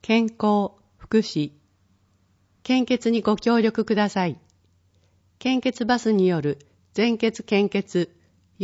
健康、福祉、献血にご協力ください。献血バスによる全血献血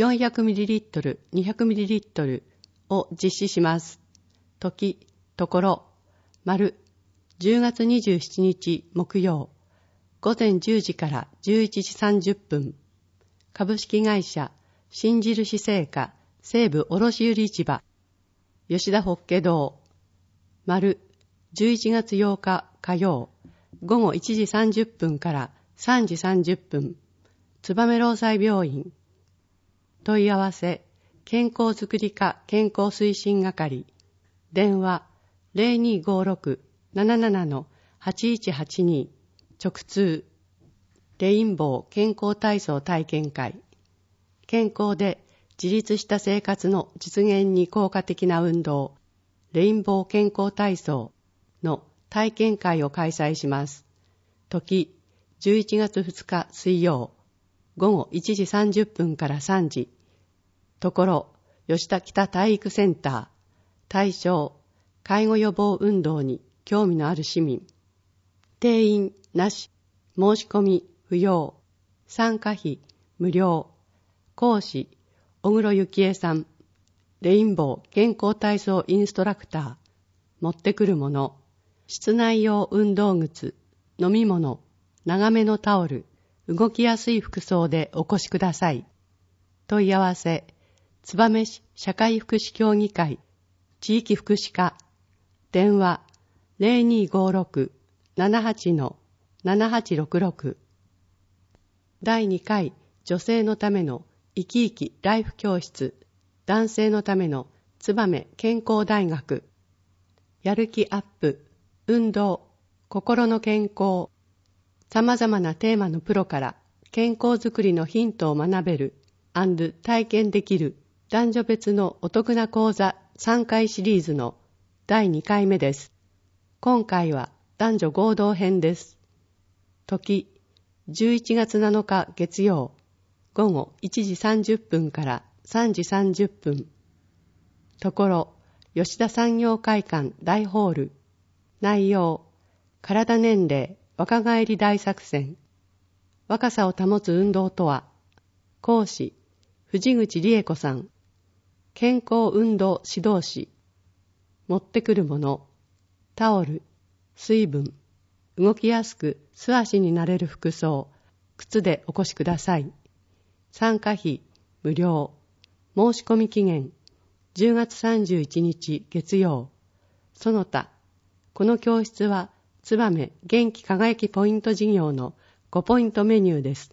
400ml、200ml を実施します。時、ところ、10月27日木曜、午前10時から11時30分、株式会社新印製菓西部卸売市場、吉田法華堂、11月8日火曜、午後1時30分から3時30分、燕労災病院。問い合わせ、健康づくり課健康推進係。電話、0256-77-8182。直通、レインボー健康体操体験会。健康で自立した生活の実現に効果的な運動、レインボー健康体操の体験会を開催します。時、11月2日水曜、午後1時30分から3時。ところ、吉田北体育センター。対象、介護予防運動に興味のある市民。定員なし、申し込み不要、参加費無料。講師、小黒幸恵さん。レインボー健康体操インストラクター。持ってくるもの、室内用運動靴、飲み物、長めのタオル、動きやすい服装でお越しください。問い合わせ、燕市社会福祉協議会、地域福祉課。電話、0256-78-7866。第2回女性のための生き生きライフ教室、男性のための燕健康大学。やる気アップ、運動、心の健康。様々なテーマのプロから健康づくりのヒントを学べる&体験できる男女別のお得な講座3回シリーズの第2回目です。今回は男女合同編です。時、11月7日月曜、午後1時30分から3時30分。ところ、吉田産業会館大ホール。内容、体年齢若返り大作戦。若さを保つ運動とは。講師、藤口理恵子さん。健康運動指導士。持ってくるもの、タオル、水分、動きやすく素足になれる服装、靴でお越しください。参加費無料。申し込み期限10月31日月曜。その他、この教室は燕元気輝きポイント事業の5ポイントメニューです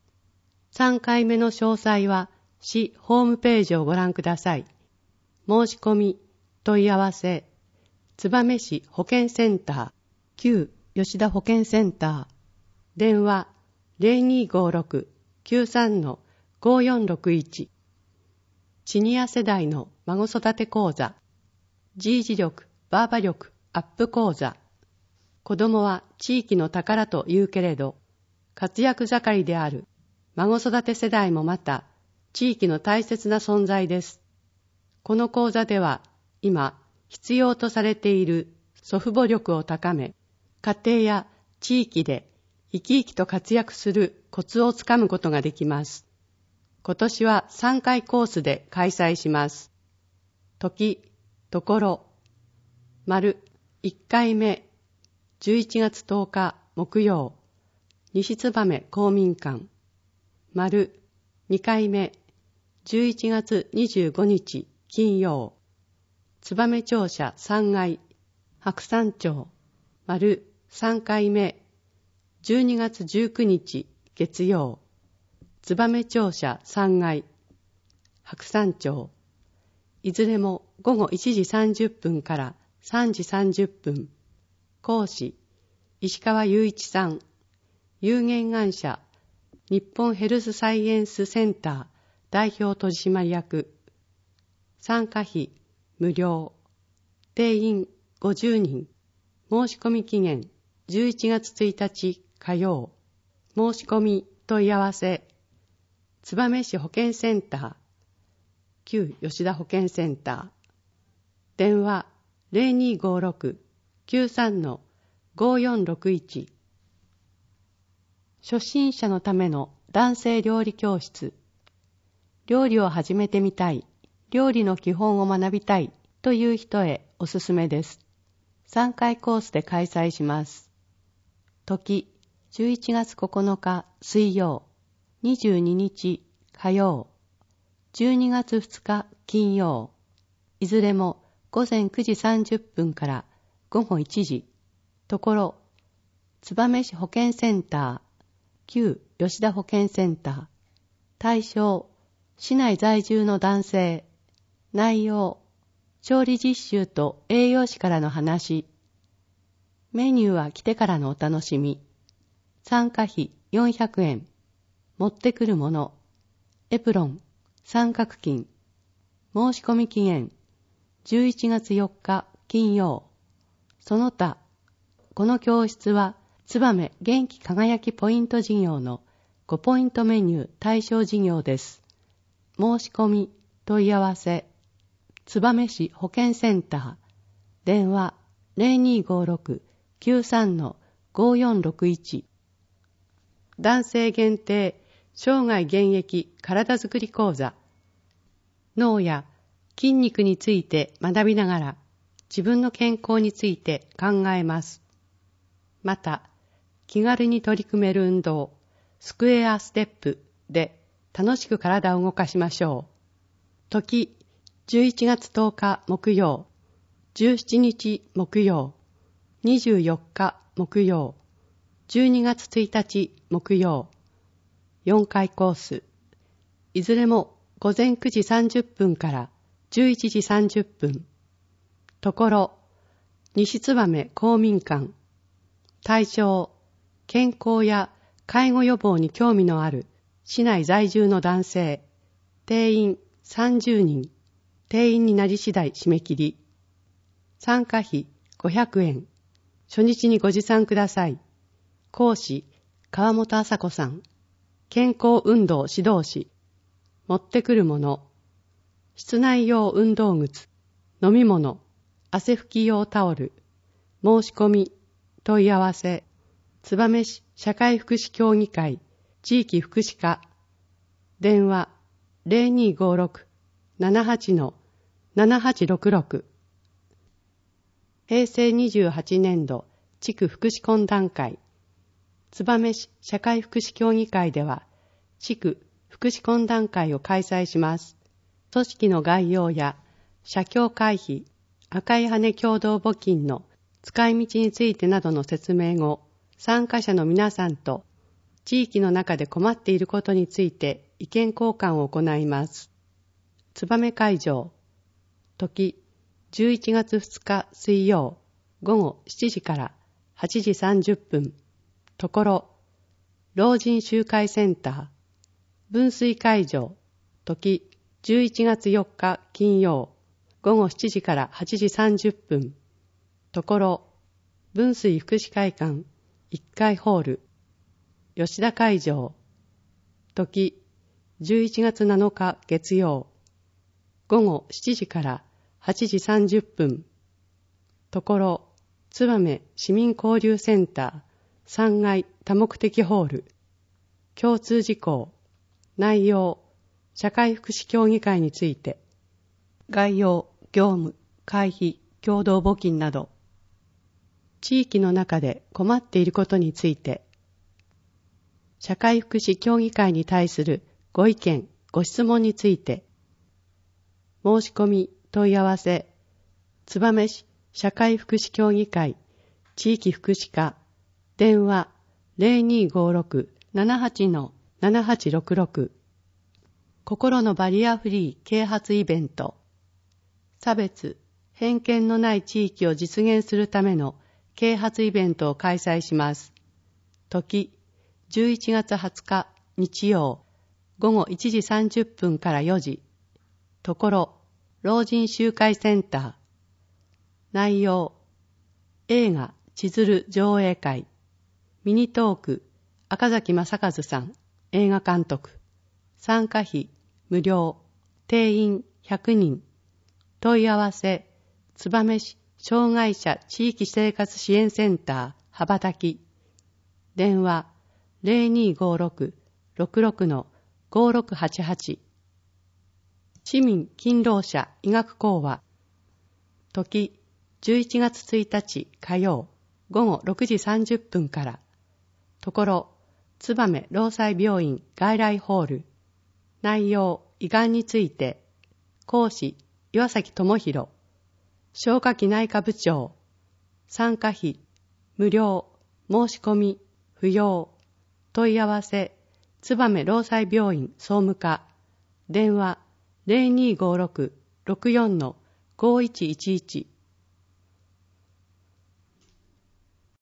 。3回目の詳細は市ホームページをご覧ください。申し込み、問い合わせ、燕市保健センター、旧吉田保健センター。電話0256-93-5461。シニア世代の孫育て講座、G字力、バーバ力アップ講座。子供は地域の宝と言うけれど、活躍盛りである孫育て世代もまた地域の大切な存在です。この講座では今必要とされている祖父母力を高め、家庭や地域で生き生きと活躍するコツをつかむことができます。今年は3回コースで開催します。時、ところ、1回目、11月10日木曜、西燕公民館。2回目、11月25日金曜、燕庁舎3階、白山町。3回目、12月19日月曜、燕庁舎3階、白山町。いずれも午後1時30分から3時30分。講師、石川雄一さん。有限会社日本ヘルスサイエンスセンター代表取締役。参加費無料。定員50人。申し込み期限11月1日火曜。申し込み問い合わせ、燕市保健センター、旧吉田保健センター。電話 93-5461。初心者のための男性料理教室。料理を始めてみたい、料理の基本を学びたいという人へおすすめです。3回コースで開催します。時、11月9日水曜、22日火曜、12月2日金曜、いずれも午前9時30分から午後1時、ところ、燕市保健センター、旧吉田保健センター、対象、市内在住の男性、内容、調理実習と栄養士からの話、メニューは来てからのお楽しみ、参加費400円、持ってくるもの、エプロン、三角巾、申し込み期限、11月4日金曜、その他、この教室は、燕元気輝きポイント事業の5ポイントメニュー対象事業です。申し込み、問い合わせ、燕市保健センター、電話 0256-93-5461。男性限定、生涯現役体づくり講座。脳や筋肉について学びながら、自分の健康について考えます。また、気軽に取り組める運動、スクエアステップで楽しく体を動かしましょう。時、11月10日木曜、17日木曜、24日木曜、12月1日木曜、4回コース、いずれも午前9時30分から11時30分、ところ、西燕公民館、対象、健康や介護予防に興味のある市内在住の男性、定員30人、定員になり次第締め切り。参加費500円。初日にご持参ください。講師、川本麻子さん。健康運動指導士。持ってくるもの。室内用運動靴。飲み物。汗拭き用タオル。申し込み。問い合わせ。燕市社会福祉協議会地域福祉課電話 0256-78-7866 平成28年度地区福祉懇談会燕市社会福祉協議会では地区福祉懇談会を開催します。組織の概要や社協会費赤い羽共同募金の使い道についてなどの説明後参加者の皆さんと地域の中で困っていることについて意見交換を行います。燕会場、時11月2日水曜午後7時から8時30分、ところ、老人集会センター、分水会場、時11月4日金曜午後7時から8時30分、ところ、分水福祉会館、1階ホール、吉田会場、時11月7日月曜、午後7時から8時30分、ところ、燕市民交流センター3階多目的ホール、共通事項、内容、社会福祉協議会について、概要、業務、会費、共同募金など、地域の中で困っていることについて、社会福祉協議会に対するご意見、ご質問について、申し込み、問い合わせ、燕市社会福祉協議会、地域福祉課、電話0256-78-7866、心のバリアフリー啓発イベント、差別、偏見のない地域を実現するための啓発イベントを開催します。時、11月20日日曜、午後1時30分から4時。ところ、老人集会センター。内容、映画千鶴上映会。ミニトーク、赤崎正和さん、映画監督。参加費、無料。定員100人。問い合わせ、燕市障害者地域生活支援センター羽ばたき。電話0256-66-5688。市民勤労者医学講話。時11月1日火曜午後6時30分から。ところ燕労災病院外来ホール。内容胃がんについて。講師岩崎智弘。消化器内科部長。参加費無料。申し込み不要。問い合わせ燕労災病院総務課。電話0256-64-5111